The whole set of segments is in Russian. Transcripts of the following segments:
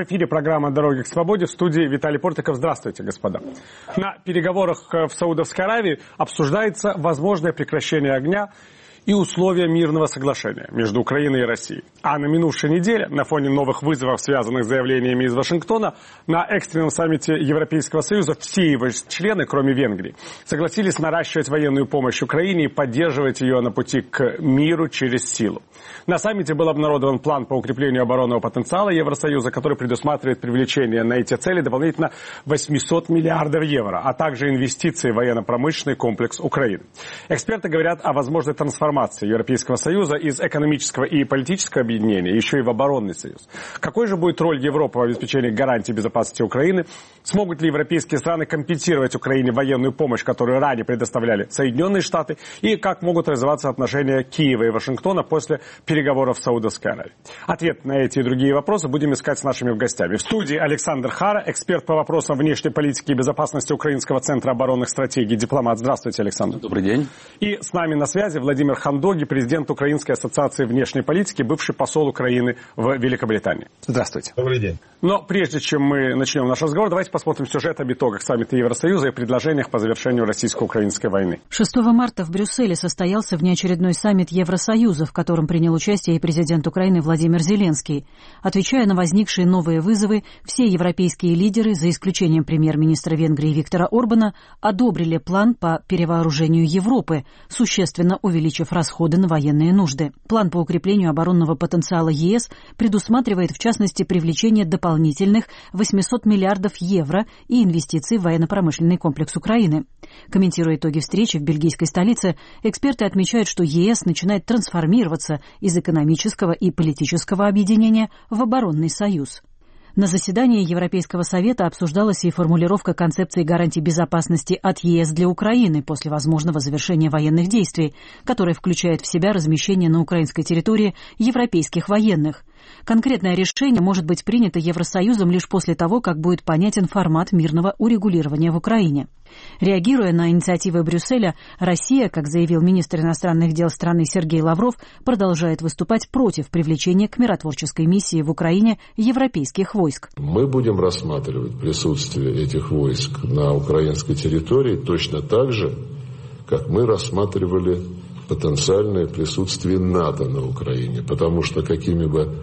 В эфире программа «Дороги к свободе», в студии Виталий Портиков. Здравствуйте, господа. На переговорах в Саудовской Аравии обсуждается возможное прекращение огня и условия мирного соглашения между Украиной и Россией. А на минувшей неделе, на фоне новых вызовов, связанных с заявлениями из Вашингтона, на экстренном саммите Европейского Союза все его члены, кроме Венгрии, согласились наращивать военную помощь Украине и поддерживать ее на пути к миру через силу. На саммите был обнародован план по укреплению оборонного потенциала Евросоюза, который предусматривает привлечение на эти цели дополнительно 800 миллиардов евро, а также инвестиции в военно-промышленный комплекс Украины. Эксперты говорят о возможной трансформации Европейского Союза из экономического и политического объединения еще и в оборонный союз. Какой же будет роль Европы в обеспечении гарантий безопасности Украины? Смогут ли европейские страны компенсировать Украине военную помощь, которую ранее предоставляли Соединенные Штаты? И как могут развиваться отношения Киева и Вашингтона после переговоров в Саудовской Аравии? Ответ на эти и другие вопросы будем искать с нашими гостями. В студии Александр Хара, эксперт по вопросам внешней политики и безопасности Украинского центра оборонных стратегий, дипломат. Здравствуйте, Александр. Добрый день. И с нами на связи Владимир Хандоги, президент Украинской ассоциации внешней политики, бывший посол Украины в Великобритании. Здравствуйте. Добрый день. Но прежде чем мы начнем наш разговор, давайте посмотрим сюжет об итогах саммита Евросоюза и предложениях по завершению российско-украинской войны. 6 марта в Брюсселе состоялся внеочередной саммит Евросоюза, в котором принял участие и президент Украины Владимир Зеленский. Отвечая на возникшие новые вызовы, все европейские лидеры, за исключением премьер-министра Венгрии Виктора Орбана, одобрили план по перевооружению Европы, существенно увеличив расходы на военные нужды. План по укреплению оборонного потенциала ЕС предусматривает, в частности, привлечение дополнительных 800 миллиардов евро и инвестиций в военно-промышленный комплекс Украины. Комментируя итоги встречи в бельгийской столице, эксперты отмечают, что ЕС начинает трансформироваться из экономического и политического объединения в оборонный союз. На заседании Европейского совета обсуждалась и формулировка концепции гарантий безопасности от ЕС для Украины после возможного завершения военных действий, которая включает в себя размещение на украинской территории европейских военных. Конкретное решение может быть принято Евросоюзом лишь после того, как будет понятен формат мирного урегулирования в Украине. Реагируя на инициативы Брюсселя, Россия, как заявил министр иностранных дел страны Сергей Лавров, продолжает выступать против привлечения к миротворческой миссии в Украине европейских войск. Мы будем рассматривать присутствие этих войск на украинской территории точно так же, как мы рассматривали потенциальное присутствие НАТО на Украине, потому что какими бы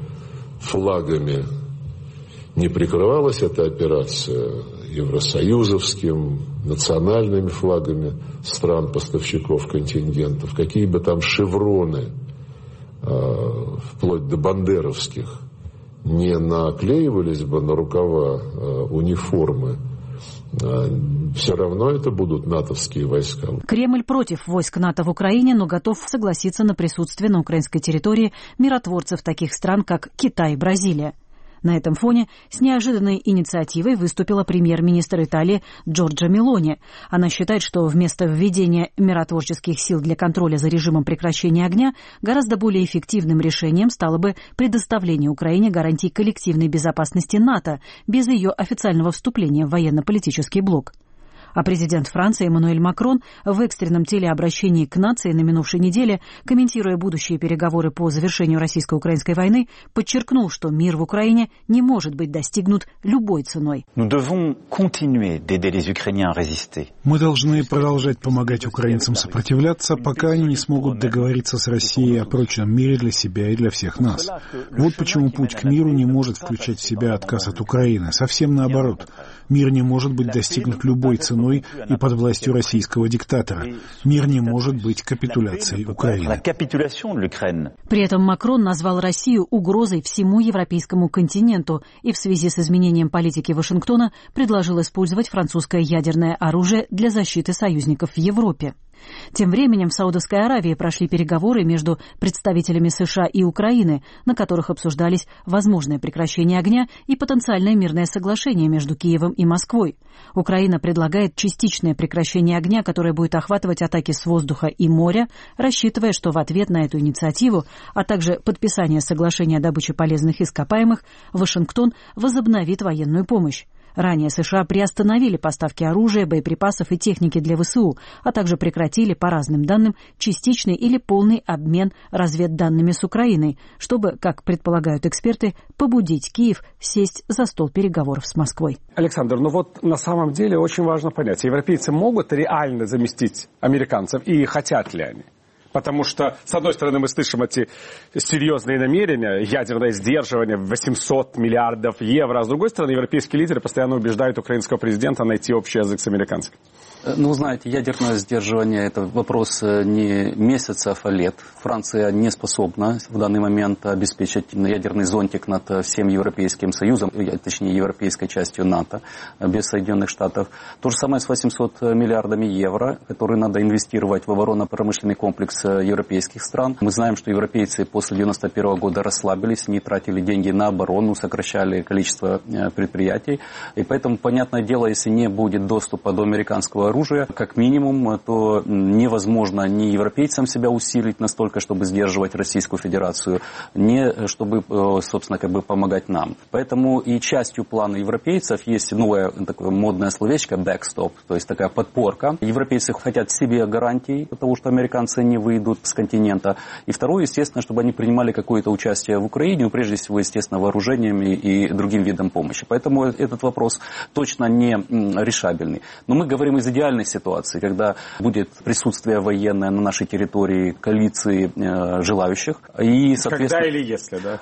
флагами не прикрывалась эта операция, евросоюзовским, национальными флагами стран-поставщиков контингентов, какие бы там шевроны, вплоть до бандеровских, не наклеивались бы на рукава униформы, все равно это будут натовские войска. Кремль против войск НАТО в Украине, но готов согласиться на присутствие на украинской территории миротворцев таких стран, как Китай и Бразилия. На этом фоне с неожиданной инициативой выступила премьер-министр Италии Джорджа Мелони. Она считает, что вместо введения миротворческих сил для контроля за режимом прекращения огня гораздо более эффективным решением стало бы предоставление Украине гарантий коллективной безопасности НАТО без ее официального вступления в военно-политический блок. А президент Франции Эммануэль Макрон в экстренном телеобращении к нации на минувшей неделе, комментируя будущие переговоры по завершению российско-украинской войны, подчеркнул, что мир в Украине не может быть достигнут любой ценой. Мы должны продолжать помогать украинцам сопротивляться, пока они не смогут договориться с Россией о прочном мире для себя и для всех нас. Вот почему путь к миру не может включать в себя отказ от Украины. Совсем наоборот. Мир не может быть достигнут любой ценой и под властью российского диктатора. Мир не может быть капитуляцией Украины. При этом Макрон назвал Россию угрозой всему европейскому континенту и в связи с изменением политики Вашингтона предложил использовать французское ядерное оружие для защиты союзников в Европе. Тем временем в Саудовской Аравии прошли переговоры между представителями США и Украины, на которых обсуждались возможное прекращение огня и потенциальное мирное соглашение между Киевом и Москвой. Украина предлагает частичное прекращение огня, которое будет охватывать атаки с воздуха и моря, рассчитывая, что в ответ на эту инициативу, а также подписание соглашения о добыче полезных ископаемых, Вашингтон возобновит военную помощь. Ранее США приостановили поставки оружия, боеприпасов и техники для ВСУ, а также прекратили, по разным данным, частичный или полный обмен разведданными с Украиной, чтобы, как предполагают эксперты, побудить Киев сесть за стол переговоров с Москвой. Александр, на самом деле очень важно понять, европейцы могут реально заместить американцев и хотят ли они? Потому что, с одной стороны, мы слышим эти серьезные намерения, ядерное сдерживание, 800 миллиардов евро, а с другой стороны, европейские лидеры постоянно убеждают украинского президента найти общий язык с американцами. Знаете, ядерное сдерживание – это вопрос не месяцев, а лет. Франция не способна в данный момент обеспечить ядерный зонтик над всем Европейским Союзом, точнее, европейской частью НАТО, без Соединенных Штатов. То же самое с 800 миллиардами евро, которые надо инвестировать в оборонно-промышленный комплекс европейских стран. Мы знаем, что европейцы после 1991 года расслабились, не тратили деньги на оборону, сокращали количество предприятий. И поэтому, понятное дело, если не будет доступа до американского оружия, как минимум, то невозможно ни европейцам себя усилить настолько, чтобы сдерживать Российскую Федерацию, не чтобы, собственно, помогать нам. Поэтому и частью плана европейцев есть новое такое модное словечко backstop, то есть такая подпорка. Европейцы хотят себе гарантий того, что американцы не выйдут с континента. И второе, естественно, чтобы они принимали какое-то участие в Украине, прежде всего, естественно, вооружениями и другим видом помощи. Поэтому этот вопрос точно не решабельный. Но мы говорим из идеальной ситуации, когда будет присутствие военное на нашей территории, коалиции желающих. И, когда или если, да?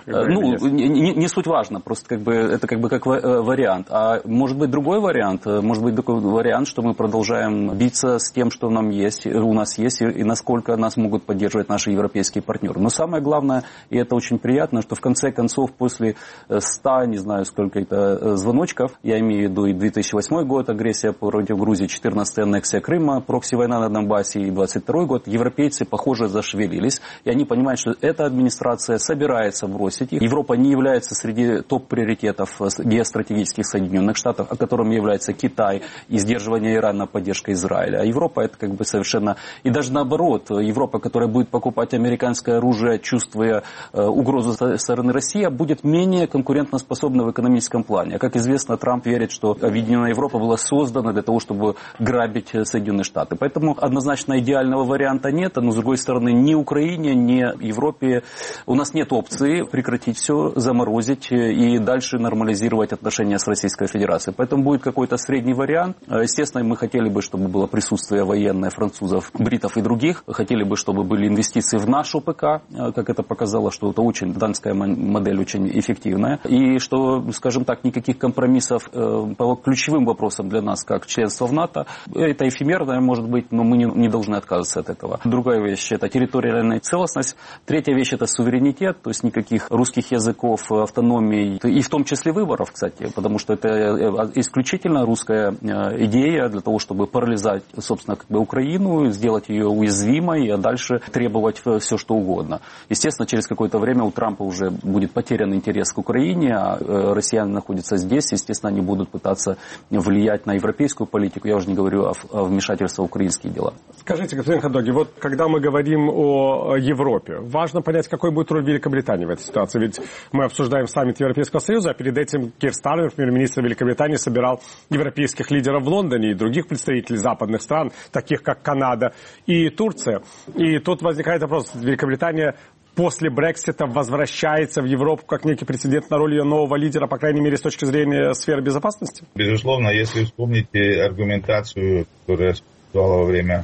Не суть важно, просто это как вариант. А может быть другой вариант? Может быть такой вариант, что мы продолжаем биться с тем, что у нас есть, и насколько нас могут поддерживать наши европейские партнеры. Но самое главное, и это очень приятно, что в конце концов после 100, не знаю сколько это звоночков, я имею в виду и 2008 год, агрессия против Грузии, 14-я аннексия Крыма, прокси-война на Донбассе и 22 год, европейцы, похоже, зашевелились, и они понимают, что эта администрация собирается бросить их. Европа не является среди топ-приоритетов геостратегических Соединенных Штатов, о котором является Китай и сдерживание Ирана, поддержка Израиля. А Европа это совершенно... И даже наоборот, Европа, которая будет покупать американское оружие, чувствуя угрозу со стороны России, будет менее конкурентоспособна в экономическом плане. А как известно, Трамп верит, что Объединенная Европа была создана для того, чтобы грабить Соединенные Штаты. Поэтому однозначно идеального варианта нет, но с другой стороны ни Украине, ни Европе у нас нет опции прекратить все, заморозить и дальше нормализировать отношения с Российской Федерацией. Поэтому будет какой-то средний вариант. Естественно, мы хотели бы, чтобы было присутствие военное французов, бритов и других. Хотели бы, чтобы были инвестиции в наш ОПК, как это показало, что это очень, данская модель очень эффективная. И что, скажем так, никаких компромиссов по ключевым вопросам для нас, как членство в НАТО, это эфемерное, может быть, но мы не должны отказываться от этого. Другая вещь – это территориальная целостность. Третья вещь – это суверенитет, то есть никаких русских языков, автономии, и в том числе выборов, кстати, потому что это исключительно русская идея для того, чтобы парализовать, собственно, Украину, сделать ее уязвимой, а дальше требовать все, что угодно. Естественно, через какое-то время у Трампа уже будет потерян интерес к Украине, а россияне находятся здесь, естественно, они будут пытаться влиять на европейскую политику, я уже не говорю о вмешательстве в украинские дела. Скажите, господин Хадоги, когда мы говорим о Европе, важно понять, какой будет роль Великобритании в этой ситуации, ведь мы обсуждаем саммит Европейского Союза, а перед этим Кир Стармер, премьер-министр Великобритании, собирал европейских лидеров в Лондоне и других представителей западных стран, таких как Канада и Турция. И тут возникает вопрос, Великобритания после Брексита возвращается в Европу как некий прецедент на роль ее нового лидера, по крайней мере, с точки зрения сферы безопасности? Безусловно, если вспомните аргументацию, которая существовала во время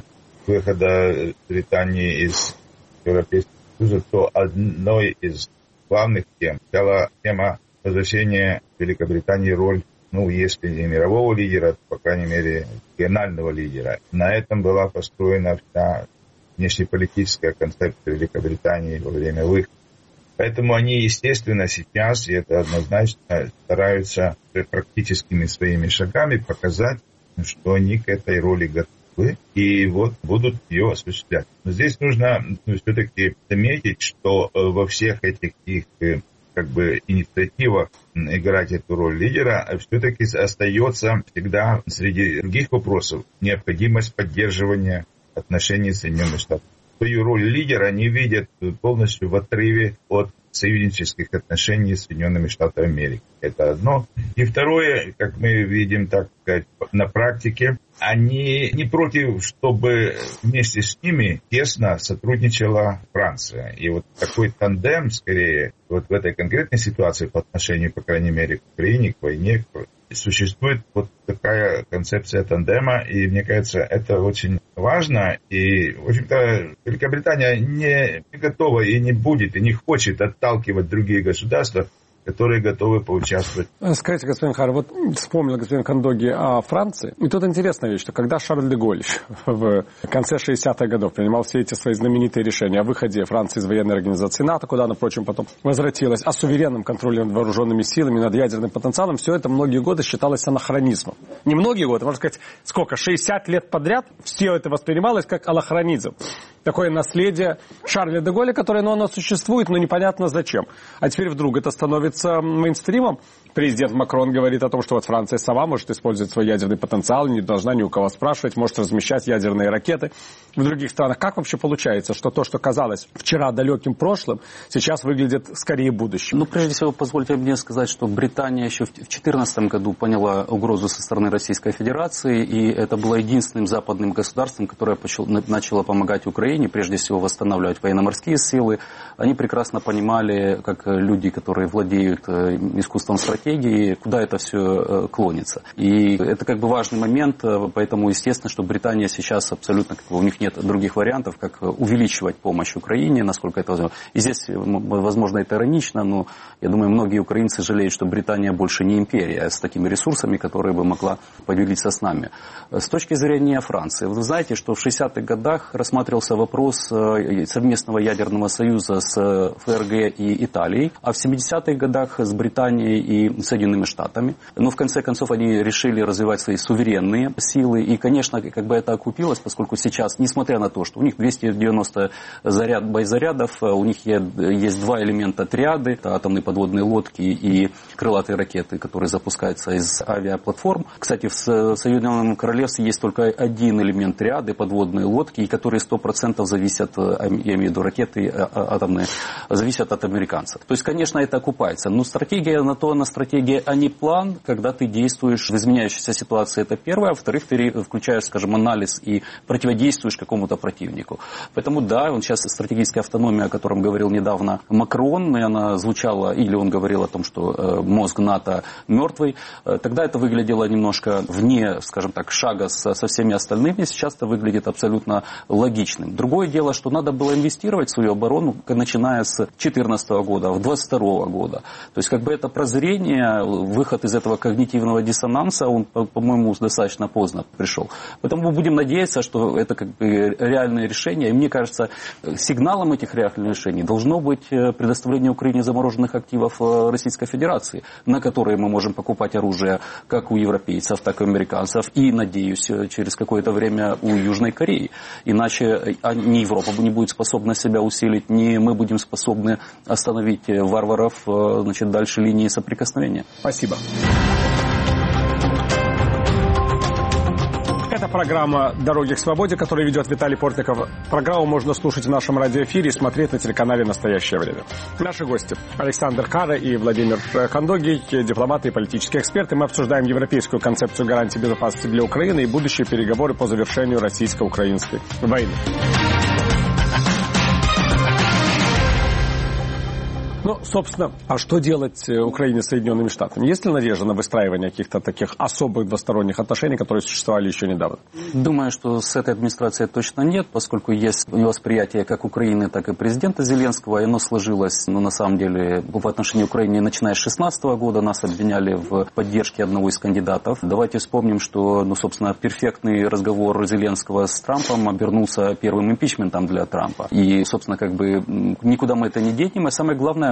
выхода Британии из Европейского Союза, то одной из главных тем стала тема возвращения Великобритании роль, если не мирового лидера, то, по крайней мере, регионального лидера. На этом была построена вся внешнеполитическая концепция Великобритании во время выхода. Поэтому они, естественно, сейчас, и это однозначно, стараются практическими своими шагами показать, что они к этой роли готовы и будут ее осуществлять. Но здесь нужно все-таки заметить, что во всех этих их инициативах играть эту роль лидера, все-таки остается всегда среди других вопросов необходимость поддерживания отношений с Соединенными Штатами. свою роль лидера не видят полностью в отрыве от союзнических отношений с Соединенными Штатами Америки. Это одно. И второе, как мы видим, так сказать, на практике, они не против, чтобы вместе с ними тесно сотрудничала Франция. И вот такой тандем, скорее, вот в этой конкретной ситуации по отношению, по крайней мере, к Украине, к войне, существует вот такая концепция тандема, и мне кажется, это очень важно. И, в общем-то, Великобритания не готова и не будет, и не хочет отталкивать другие государства, которые готовы поучаствовать. Скажите, господин Хар, вот вспомнил господин Кандоги о Франции. И тут интересная вещь, что когда Шарль де Голль в конце 60-х годов принимал все эти свои знаменитые решения о выходе Франции из военной организации НАТО, куда она, впрочем, потом возвратилась, о суверенном контроле над вооруженными силами, над ядерным потенциалом, все это многие годы считалось анахронизмом. Не многие годы, можно сказать, сколько, 60 лет подряд все это воспринималось как анахронизм. Такое наследие Шарля де Голля, которое, оно существует, но непонятно зачем. А теперь вдруг это становится мейнстримом. Президент Макрон говорит о том, что вот Франция сама может использовать свой ядерный потенциал, не должна ни у кого спрашивать, может размещать ядерные ракеты в других странах. Как вообще получается, что то, что казалось вчера далеким прошлым, сейчас выглядит скорее будущим? Ну, прежде всего, позвольте мне сказать, что Британия еще в 2014 году поняла угрозу со стороны Российской Федерации, и это было единственным западным государством, которое начало помогать Украине, прежде всего восстанавливать военно-морские силы. Они прекрасно понимали, как люди, которые владеют искусством стратегии, куда это все клонится. И это как бы важный момент, поэтому естественно, что Британия сейчас абсолютно, у них нет других вариантов, как увеличивать помощь Украине, насколько это возможно. И здесь, возможно, это иронично, но я думаю, многие украинцы жалеют, что Британия больше не империя с такими ресурсами, которые бы могла поделиться с нами. С точки зрения Франции, вы знаете, что в 60-х годах рассматривался вопрос совместного ядерного союза с ФРГ и Италией, а в 70-х годах с Британией и Соединенными Штатами. Но в конце концов они решили развивать свои суверенные силы, и, конечно, как бы это окупилось, поскольку сейчас, несмотря на то, что у них 290 боезарядов, у них есть два элемента триады, это атомные подводные лодки и крылатые ракеты, которые запускаются из авиаплатформ. Кстати, в Соединенном Королевстве есть только один элемент триады, подводные лодки, которые 100% зависят, я имею в виду ракеты атомные, зависят от американцев. То есть, конечно, это окупается. Но стратегия на то, она стратегия, а не план, когда ты действуешь в изменяющейся ситуации, это первое. А во-вторых, ты включаешь, скажем, анализ и противодействуешь какому-то противнику. Поэтому, да, он сейчас стратегическая автономия, о котором говорил недавно Макрон, и она звучала, или он говорил о том, что мозг НАТО мертвый. Тогда это выглядело немножко вне, скажем так, шага со всеми остальными. Сейчас это выглядит абсолютно логичным. Другое дело, что надо было инвестировать в свою оборону, начиная с 2014 года, 2022 года. То есть, как бы это прозрение, выход из этого когнитивного диссонанса, он, по-моему, достаточно поздно пришел. Поэтому мы будем надеяться, что это как бы реальное решение. И мне кажется, сигналом этих реальных решений должно быть предоставление Украине замороженных активов Российской Федерации, на которые мы можем покупать оружие как у европейцев, так и у американцев, и, надеюсь, через какое-то время у Южной Кореи. Иначе ни Европа не будет способна себя усилить, ни мы будем способны остановить варваров, значит, дальше линии соприкосновения. Спасибо. Это программа «Дороги к свободе», которую ведет Виталий Портников. Программу можно слушать в нашем радиоэфире и смотреть на телеканале «Настоящее время». Наши гости – Александр Кара и Владимир Кандоги, дипломаты и политические эксперты. Мы обсуждаем европейскую концепцию гарантий безопасности для Украины и будущие переговоры по завершению российско-украинской войны. Ну, собственно, а что делать Украине с Соединенными Штатами? Есть ли надежда на выстраивание каких-то таких особых двусторонних отношений, которые существовали еще недавно? Думаю, что с этой администрацией точно нет, поскольку есть восприятие как Украины, так и президента Зеленского, и оно сложилось, на самом деле, по отношению к Украине, начиная с 2016 года, нас обвиняли в поддержке одного из кандидатов. Давайте вспомним, что, собственно, перфектный разговор Зеленского с Трампом обернулся первым импичментом для Трампа. И, собственно, как бы никуда мы это не денем, и самое главное,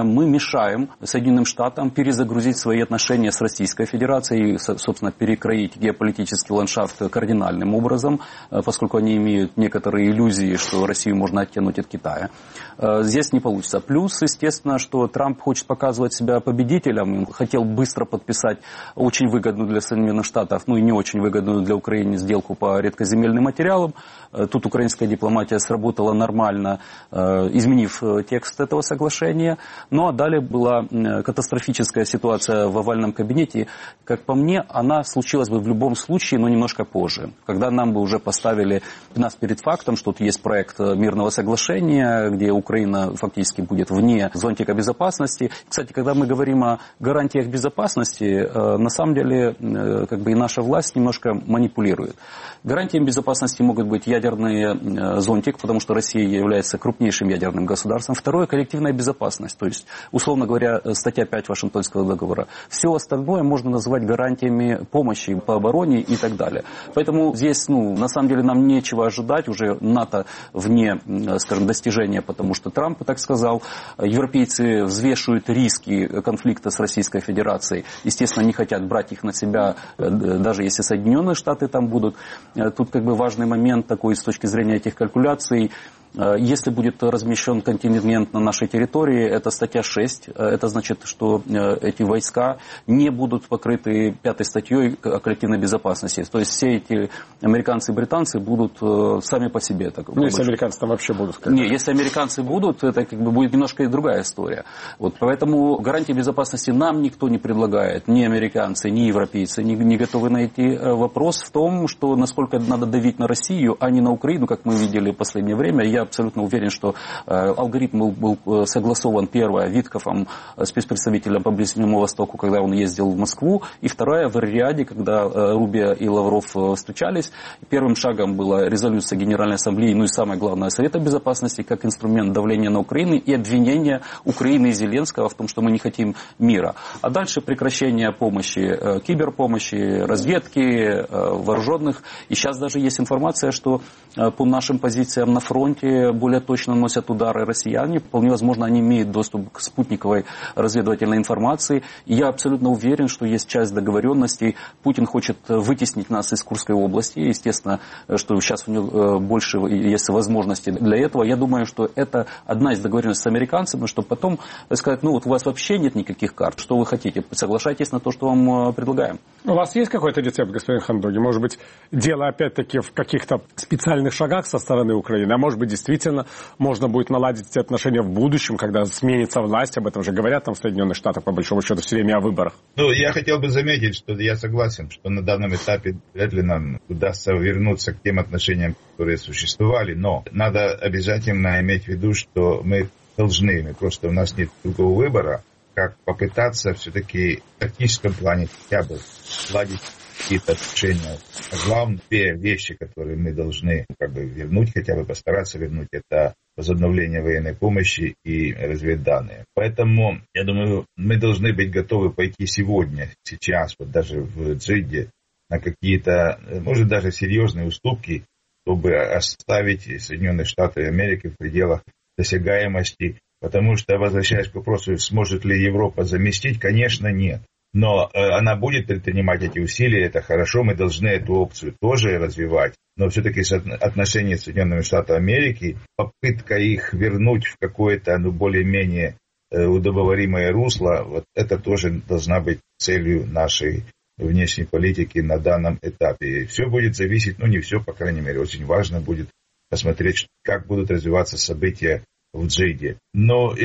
мы мешаем Соединенным Штатам перезагрузить свои отношения с Российской Федерацией и, собственно, перекроить геополитический ландшафт кардинальным образом, поскольку они имеют некоторые иллюзии, что Россию можно оттянуть от Китая. Здесь не получится. Плюс, естественно, что Трамп хочет показывать себя победителем, он хотел быстро подписать очень выгодную для Соединенных Штатов, ну и не очень выгодную для Украины сделку по редкоземельным материалам. Тут украинская дипломатия сработала нормально, изменив текст этого соглашения. Ну а далее была катастрофическая ситуация в овальном кабинете. Как по мне, она случилась бы в любом случае, но немножко позже. Когда нам бы уже поставили нас перед фактом, что тут есть проект мирного соглашения, где Украина фактически будет вне зонтика безопасности. Кстати, когда мы говорим о гарантиях безопасности, на самом деле как бы и наша власть немножко манипулирует. Гарантиями безопасности могут быть ядерный зонтик, потому что Россия является крупнейшим ядерным государством. Второе – коллективная безопасность, то есть, условно говоря, статья 5 Вашингтонского договора. Все остальное можно назвать гарантиями помощи по обороне и так далее. Поэтому здесь, на самом деле, нам нечего ожидать уже НАТО вне, скажем, достижения, потому что Трамп так сказал. Европейцы взвешивают риски конфликта с Российской Федерацией. Естественно, не хотят брать их на себя, даже если Соединенные Штаты там будут. Тут как бы важный момент такой с точки зрения этих калькуляций. Если будет размещен контингент на нашей территории, это статья 6. Это значит, что эти войска не будут покрыты 5 статьей о коллективной безопасности. То есть все эти американцы и британцы будут сами по себе. Если американцы там вообще будут. Не, если американцы будут, это как бы будет немножко и другая история. Вот, поэтому гарантии безопасности нам никто не предлагает. Ни американцы, ни европейцы не готовы найти. Вопрос в том, что насколько надо давить на Россию, а не на Украину, как мы видели в последнее время. Я абсолютно уверен, что алгоритм был согласован, первое, Виткофом, спецпредставителем по Ближнему Востоку, когда он ездил в Москву, и второе, в Эр-Рияде, когда Рубио и Лавров встречались. Первым шагом была резолюция Генеральной Ассамблеи, ну и самое главное, Совета Безопасности, как инструмент давления на Украину и обвинения Украины и Зеленского в том, что мы не хотим мира. А дальше прекращение помощи, киберпомощи, разведки, вооруженных. И сейчас даже есть информация, что по нашим позициям на фронте более точно наносят удары россияне. Вполне возможно, они имеют доступ к спутниковой разведывательной информации. И я абсолютно уверен, что есть часть договоренностей. Путин хочет вытеснить нас из Курской области. Естественно, что сейчас у него больше есть возможностей для этого. Я думаю, что это одна из договоренностей с американцами, чтобы потом сказать, у вас вообще нет никаких карт. Что вы хотите? Соглашайтесь на то, что вам предлагаем. У вас есть какой-то рецепт, господин Хандоги? Может быть, дело опять-таки в каких-то специальных шагах со стороны Украины, а может быть, действительно можно будет наладить эти отношения в будущем, когда сменится власть, об этом же говорят там в Соединенных Штатах, по большому счету, все время о выборах. Я хотел бы заметить, что я согласен, что на данном этапе вряд ли нам удастся вернуться к тем отношениям, которые существовали, но надо обязательно иметь в виду, что мы просто у нас нет другого выбора, как попытаться все-таки в тактическом плане хотя бы сладить какие-то отношения. Главные две вещи, которые мы должны вернуть, хотя бы постараться вернуть, это возобновление военной помощи и разведданные. Поэтому, я думаю, мы должны быть готовы пойти сегодня, сейчас, даже в Джидде, на какие-то, может, даже серьезные уступки, чтобы оставить Соединенные Штаты Америки в пределах досягаемости. Потому что, возвращаясь к вопросу, сможет ли Европа заместить, конечно, нет. Но она будет предпринимать эти усилия, это хорошо, мы должны эту опцию тоже развивать. Но все-таки отношения с Соединенными Штатами Америки, попытка их вернуть в какое-то более-менее удобоваримое русло, это тоже должна быть целью нашей внешней политики на данном этапе. И все будет зависеть, не все, по крайней мере, очень важно будет посмотреть, как будут развиваться события в Джидде. Но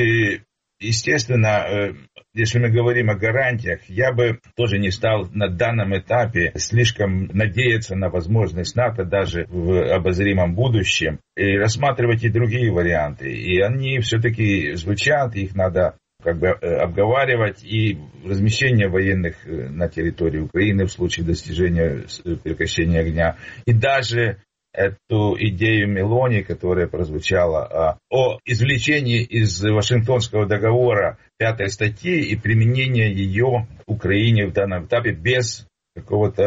естественно, если мы говорим о гарантиях, я бы тоже не стал на данном этапе слишком надеяться на возможность НАТО даже в обозримом будущем и рассматривать и другие варианты. И они все-таки звучат, их надо обговаривать, и размещение военных на территории Украины в случае достижения прекращения огня, и даже эту идею Мелони, которая прозвучала о извлечении из Вашингтонского договора 5 статьи и применении ее Украине в данном этапе без какого-то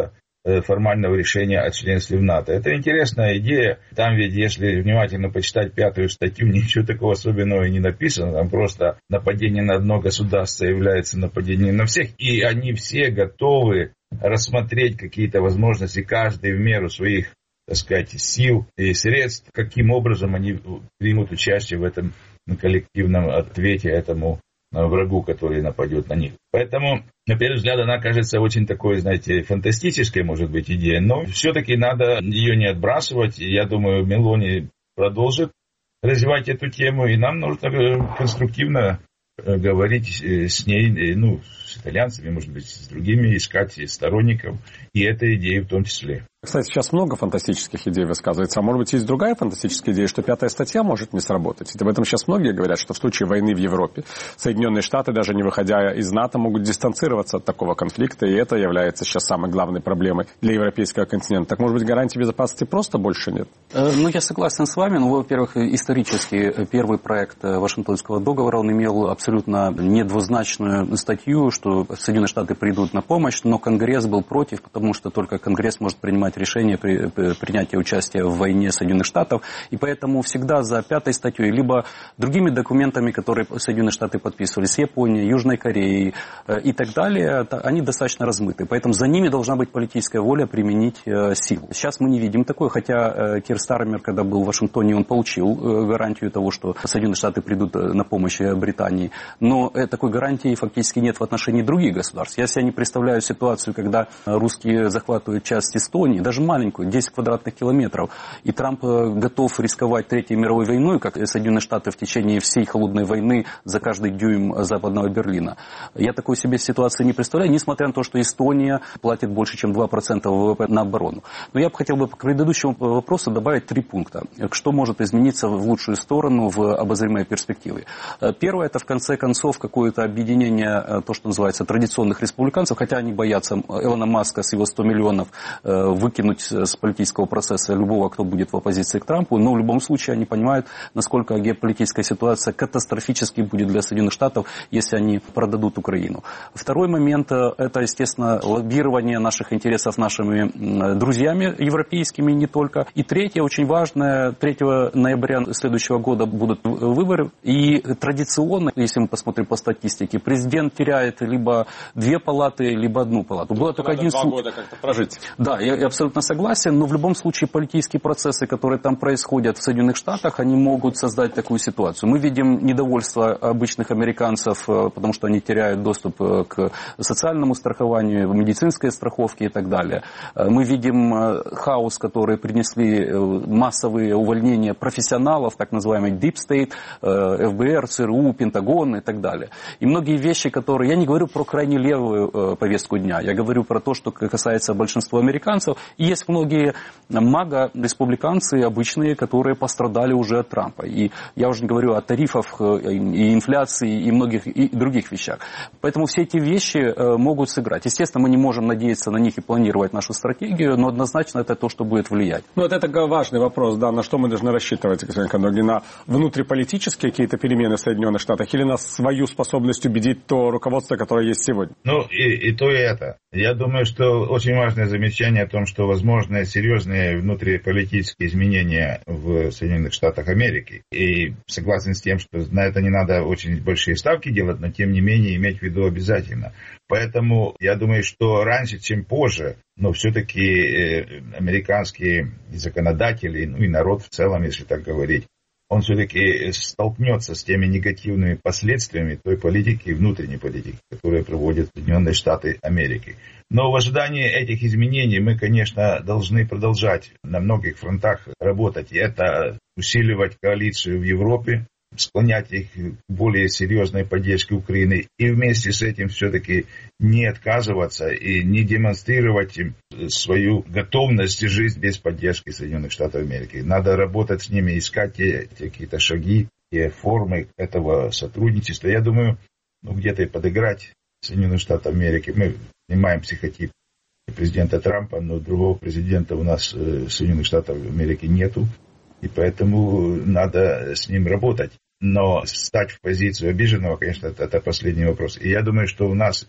формального решения о членстве в НАТО. Это интересная идея. Там ведь, если внимательно почитать 5-ю статью, ничего такого особенного не написано. Там просто нападение на одно государство является нападением на всех. И они все готовы рассмотреть какие-то возможности, каждый в меру своих, так сказать, сил и средств, каким образом они примут участие в этом коллективном ответе этому врагу, который нападет на них. Поэтому, на первый взгляд, она кажется очень такой, знаете, фантастической, может быть, идеей, но все-таки надо ее не отбрасывать. Я думаю, Мелони продолжит развивать эту тему, и нам нужно конструктивно говорить с ней, с итальянцами, может быть, с другими, искать сторонников, и этой идеи в том числе. Кстати, сейчас много фантастических идей высказывается. А может быть, есть другая фантастическая идея, что 5-я статья может не сработать. Об этом сейчас многие говорят, что в случае войны в Европе Соединенные Штаты, даже не выходя из НАТО, могут дистанцироваться от такого конфликта, и это является сейчас самой главной проблемой для европейского континента. Так, может быть, гарантий безопасности просто больше нет? Я согласен с вами. Во-первых, исторически первый проект Вашингтонского договора, он имел абсолютно недвузначную статью, что Соединенные Штаты придут на помощь, но Конгресс был против, потому что только Конгресс может принимать решение при принятии участия в войне Соединенных Штатов. И поэтому всегда за 5-й статьей, либо другими документами, которые Соединенные Штаты подписывали с Японией, Южной Кореей и так далее, они достаточно размыты. Поэтому за ними должна быть политическая воля применить силу. Сейчас мы не видим такое, хотя Кир Стармер, когда был в Вашингтоне, он получил гарантию того, что Соединенные Штаты придут на помощь Британии. Но такой гарантии фактически нет в отношении других государств. Я себе не представляю ситуацию, когда русские захватывают часть Эстонии, даже маленькую, 10 квадратных километров, и Трамп готов рисковать Третьей мировой войной, как Соединенные Штаты в течение всей холодной войны за каждый дюйм западного Берлина. Я такой себе ситуации не представляю, несмотря на то, что Эстония платит больше, чем 2% ВВП на оборону. Но я бы хотел к предыдущему вопросу добавить 3 пункта. Что может измениться в лучшую сторону в обозримой перспективе? Первое, это в конце концов какое-то объединение, то, что называется, традиционных республиканцев, хотя они боятся Илона Маска с его 100 миллионов выкинуть с политического процесса любого, кто будет в оппозиции к Трампу, но в любом случае они понимают, насколько геополитическая ситуация катастрофически будет для Соединенных Штатов, если они продадут Украину. Второй момент, это, естественно, лоббирование наших интересов нашими друзьями европейскими и не только. И третье, очень важное, 3 ноября следующего года будут выборы, и традиционно, если мы посмотрим по статистике, президент теряет либо 2 палаты, либо 1 палату. Было только 1 2 года как-то прожить. Да, я абсолютно согласен, но в любом случае политические процессы, которые там происходят в Соединенных Штатах, они могут создать такую ситуацию. Мы видим недовольство обычных американцев, потому что они теряют доступ к социальному страхованию, медицинской страховке и так далее. Мы видим хаос, который принесли массовые увольнения профессионалов, так называемый Deep State, ФБР, ЦРУ, Пентагон и так далее. И многие вещи, которые... Я не говорю про крайне левую повестку дня, я говорю про то, что касается большинства американцев. И есть многие мага-республиканцы обычные, которые пострадали уже от Трампа. И я уже не говорю о тарифах и инфляции, и многих и других вещах. Поэтому все эти вещи могут сыграть. Естественно, мы не можем надеяться на них и планировать нашу стратегию, но однозначно это то, что будет влиять. Вот это важный вопрос, да, на что мы должны рассчитывать, господин Кандоги, на внутриполитические какие-то перемены в Соединенных Штатах или на свою способность убедить то руководство, которое есть сегодня? И то, и это. Я думаю, что очень важное замечание о том, что возможны серьезные внутриполитические изменения в Соединенных Штатах Америки. И согласен с тем, что на это не надо очень большие ставки делать, но тем не менее иметь в виду обязательно. Поэтому я думаю, что раньше, чем позже, но все-таки американские законодатели, и народ в целом, если так говорить, он все-таки столкнется с теми негативными последствиями той политики, внутренней политики, которую проводят Соединенные Штаты Америки. Но в ожидании этих изменений мы, конечно, должны продолжать на многих фронтах работать. И это усиливать коалицию в Европе, склонять их к более серьезной поддержке Украины. И вместе с этим все-таки не отказываться и не демонстрировать им свою готовность и жизнь без поддержки Соединенных Штатов Америки. Надо работать с ними, искать те какие-то шаги, те формы этого сотрудничества. Я думаю, где-то и подыграть Соединенных Штатов Америки. Мы понимаем психотип президента Трампа, но другого президента у нас Соединенных Штатов Америки нету. И поэтому надо с ним работать. Но стать в позицию обиженного, конечно, это последний вопрос. И я думаю, что у нас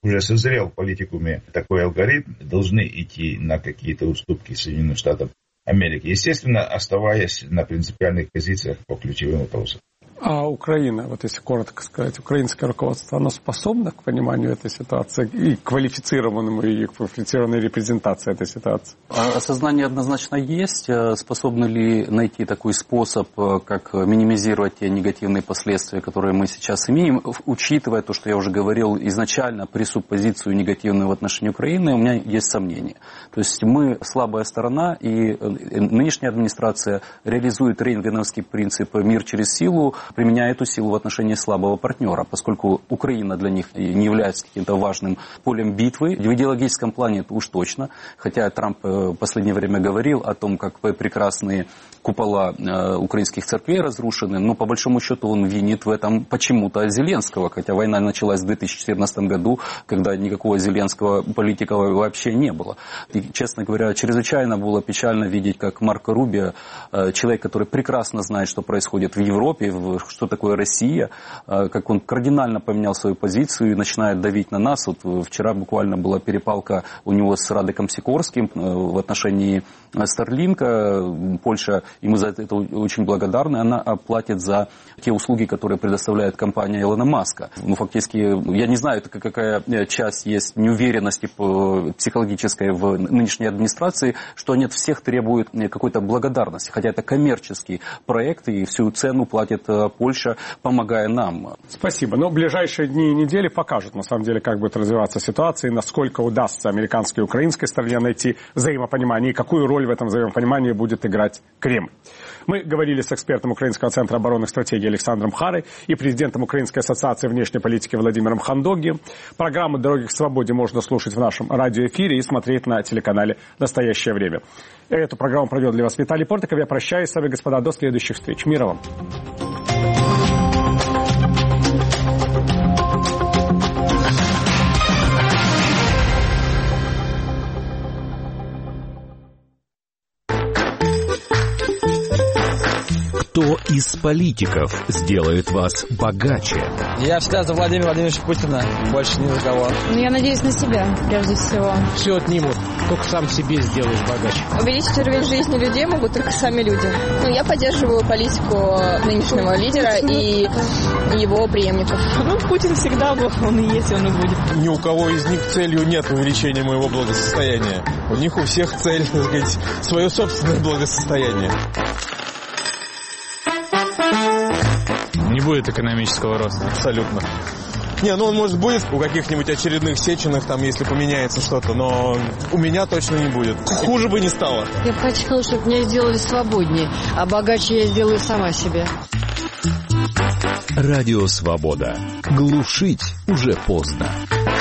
уже созрел в политикуме такой алгоритм, должны идти на какие-то уступки Соединенных Штатов Америки. Естественно, оставаясь на принципиальных позициях по ключевым вопросам. А Украина, вот если коротко сказать, украинское руководство, оно способно к пониманию этой ситуации и квалифицированному и квалифицированной репрезентации этой ситуации? Осознание однозначно есть. Способны ли найти такой способ, как минимизировать те негативные последствия, которые мы сейчас имеем, учитывая то, что я уже говорил изначально, пресуппозицию негативную в отношении Украины, у меня есть сомнения. То есть мы слабая сторона, и нынешняя администрация реализует рейнгеновский принцип «мир через силу», применяя эту силу в отношении слабого партнера, поскольку Украина для них не является каким-то важным полем битвы. В идеологическом плане это уж точно, хотя Трамп в последнее время говорил о том, как прекрасные купола украинских церквей разрушены, но по большому счету он винит в этом почему-то Зеленского, хотя война началась в 2014 году, когда никакого Зеленского политика вообще не было. И, честно говоря, чрезвычайно было печально видеть, как Марко Рубио, человек, который прекрасно знает, что происходит в Европе, что такое Россия, как он кардинально поменял свою позицию и начинает давить на нас. Вот вчера буквально была перепалка у него с Радеком Сикорским в отношении Старлинка. Польша ему за это очень благодарна. Она платит за те услуги, которые предоставляет компания Илона Маска. Ну, фактически, я не знаю, какая часть есть неуверенности психологической в нынешней администрации, что они от всех требуют какой-то благодарности. Хотя это коммерческий проект, и всю цену платит Польша, помогая нам. Спасибо. Но ближайшие дни и недели покажут, на самом деле, как будет развиваться ситуация, и насколько удастся американской и украинской стороне найти взаимопонимание, и какую роль в этом взаимопонимании будет играть Кремль. Мы говорили с экспертом Украинского центра оборонных стратегий Александром Харой и президентом Украинской ассоциации внешней политики Владимиром Хандоги. Программу «Дороги к свободе» можно слушать в нашем радиоэфире и смотреть на телеканале «Настоящее время». Эту программу провел для вас Виталий Портиков. Я прощаюсь с вами, господа, до следующих встреч. Мира вам. Кто из политиков сделает вас богаче? Я всегда за Владимира Владимировича Путина, больше ни за кого. Я надеюсь на себя, прежде всего. Все отнимут, только сам себе сделаешь богаче. Увеличить уровень жизни людей могут только сами люди. Я поддерживаю политику нынешнего лидера и его преемников. Путин всегда был, он и есть, он и будет. Ни у кого из них целью нет увеличения моего благосостояния. У них у всех цель, так сказать, свое собственное благосостояние. Не будет экономического роста. Абсолютно. Он, может, будет у каких-нибудь очередных Сеченых, там, если поменяется что-то, но у меня точно не будет. Хуже бы не стало. Я бы хотела, чтобы меня сделали свободнее, а богаче я сделаю сама себе. Радио «Свобода». Глушить уже поздно.